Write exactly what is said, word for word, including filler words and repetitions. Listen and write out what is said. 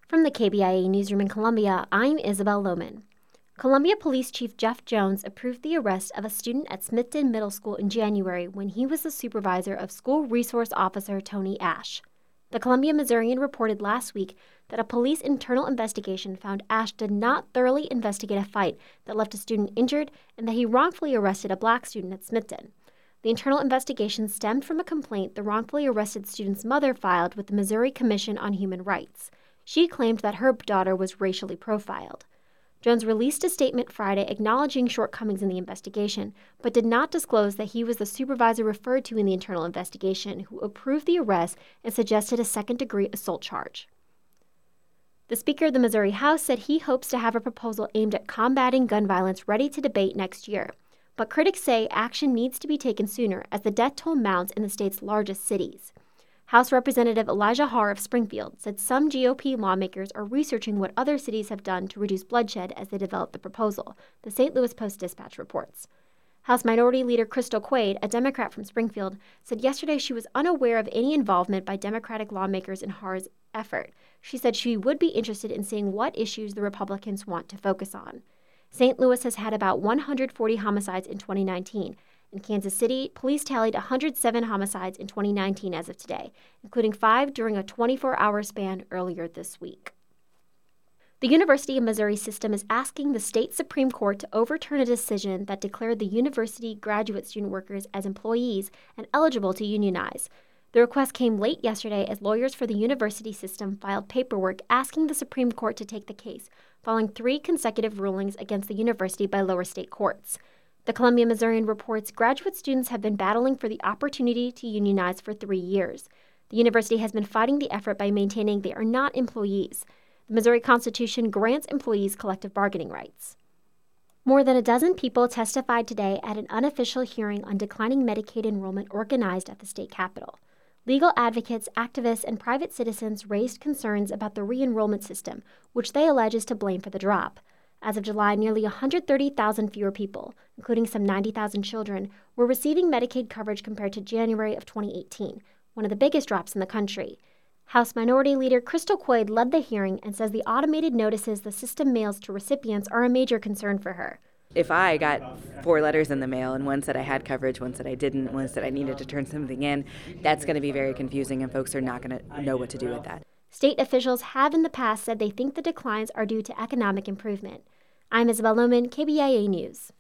From the K B I A newsroom in Columbia, I'm Isabel Lohman. Columbia Police Chief Jeff Jones approved the arrest of a student at Smithton Middle School in January when he was the supervisor of School Resource Officer Tony Ash. The Columbia Missourian reported last week that a police internal investigation found Ash did not thoroughly investigate a fight that left a student injured and that he wrongfully arrested a black student at Smithton. The internal investigation stemmed from a complaint the wrongfully arrested student's mother filed with the Missouri Commission on Human Rights. She claimed that her daughter was racially profiled. Jones released a statement Friday acknowledging shortcomings in the investigation, but did not disclose that he was the supervisor referred to in the internal investigation who approved the arrest and suggested a second-degree assault charge. The Speaker of the Missouri House said he hopes to have a proposal aimed at combating gun violence ready to debate next year. But critics say action needs to be taken sooner as the death toll mounts in the state's largest cities. House Representative Elijah Haar of Springfield said some G O P lawmakers are researching what other cities have done to reduce bloodshed as they develop the proposal, the Saint Louis Post-Dispatch reports. House Minority Leader Crystal Quaid, a Democrat from Springfield, said yesterday she was unaware of any involvement by Democratic lawmakers in Haar's effort. She said she would be interested in seeing what issues the Republicans want to focus on. Saint Louis has had about one hundred forty homicides in twenty nineteen. In Kansas City, police tallied one hundred seven homicides in twenty nineteen as of today, including five during a twenty-four hour span earlier this week. The University of Missouri system is asking the state Supreme Court to overturn a decision that declared the university graduate student workers as employees and eligible to unionize. The request came late yesterday as lawyers for the university system filed paperwork asking the Supreme Court to take the case, following three consecutive rulings against the university by lower state courts. The Columbia Missourian reports graduate students have been battling for the opportunity to unionize for three years. The university has been fighting the effort by maintaining they are not employees. The Missouri Constitution grants employees collective bargaining rights. More than a dozen people testified today at an unofficial hearing on declining Medicaid enrollment organized at the state capitol. Legal advocates, activists, and private citizens raised concerns about the re-enrollment system, which they allege is to blame for the drop. As of July, nearly one hundred thirty thousand fewer people, including some ninety thousand children, were receiving Medicaid coverage compared to January of twenty eighteen, one of the biggest drops in the country. House Minority Leader Crystal Quaid led the hearing and says the automated notices the system mails to recipients are a major concern for her. If I got four letters in the mail and one said I had coverage, one said I didn't, one said I needed to turn something in, that's going to be very confusing and folks are not going to know what to do with that. State officials have in the past said they think the declines are due to economic improvement. I'm Isabel Lohman, K B I A News.